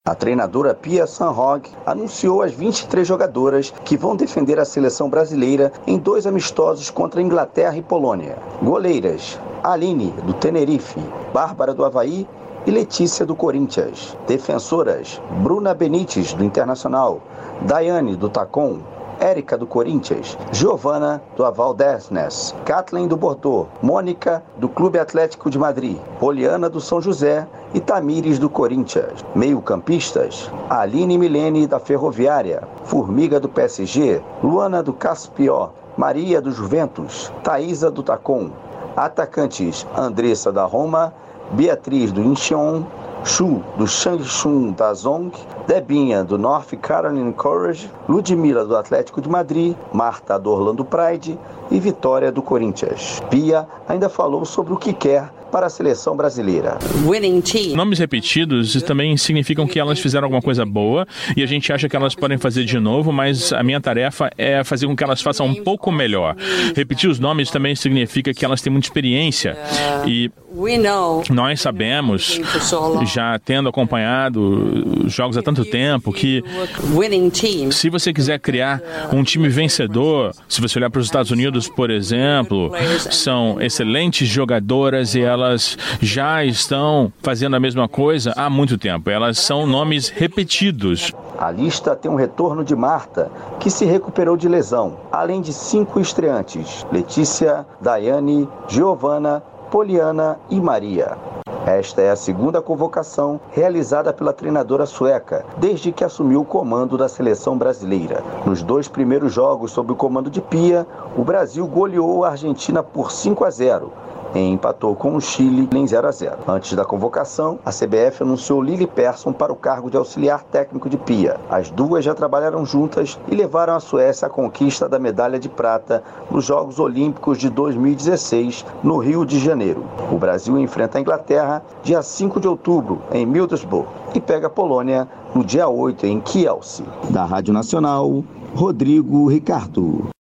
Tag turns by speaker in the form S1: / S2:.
S1: A treinadora Pia Sundhage anunciou as 23 jogadoras que vão defender a seleção brasileira em 2 amistosos contra Inglaterra e Polônia. Goleiras: Aline, do Tenerife, Bárbara, do Avaí e Letícia, do Corinthians. Defensoras: Bruna Benítez, do Internacional, Daiane, do Tacon, Érica, do Corinthians, Giovana, do Aval Desnes, Kathleen, do Bordeaux, Mônica, do Clube Atlético de Madrid, Poliana, do São José e Tamires, do Corinthians. Meio-campistas: Aline Milene, da Ferroviária, Formiga, do PSG, Luana, do Caspió, Maria, do Juventus, Thaísa, do Tacon. Atacantes: Andressa, da Roma, Beatriz, do Incheon, Chu, do Changchun Dazong, Debinha, do North Carolina Courage, Ludmila, do Atlético de Madrid, Marta, do Orlando Pride e Vitória, do Corinthians. Pia ainda falou sobre o que quer para a seleção brasileira.
S2: Nomes repetidos também significam que elas fizeram alguma coisa boa e a gente acha que elas podem fazer de novo, mas a minha tarefa é fazer com que elas façam um pouco melhor. Repetir os nomes também significa que elas têm muita experiência e nós sabemos, já tendo acompanhado os jogos há tanto tempo, que se você quiser criar um time vencedor, se você olhar para os Estados Unidos, por exemplo, são excelentes jogadoras e elas já estão fazendo a mesma coisa há muito tempo. Elas são nomes repetidos.
S1: A lista tem um retorno de Marta, que se recuperou de lesão, além de 5 estreantes: Letícia, Daiane, Giovana, Poliana e Maria. Esta é a segunda convocação realizada pela treinadora sueca desde que assumiu o comando da seleção brasileira. Nos 2 primeiros jogos sob o comando de Pia, o Brasil goleou a Argentina por 5-0. E empatou com o Chile em 0-0. Antes da convocação, a CBF anunciou Lili Persson para o cargo de auxiliar técnico de Pia. As duas já trabalharam juntas e levaram a Suécia à conquista da medalha de prata nos Jogos Olímpicos de 2016, no Rio de Janeiro. O Brasil enfrenta a Inglaterra dia 5 de outubro, em Middlesbrough, e pega a Polônia no dia 8, em Kielce. Da Rádio Nacional, Rodrigo Ricardo.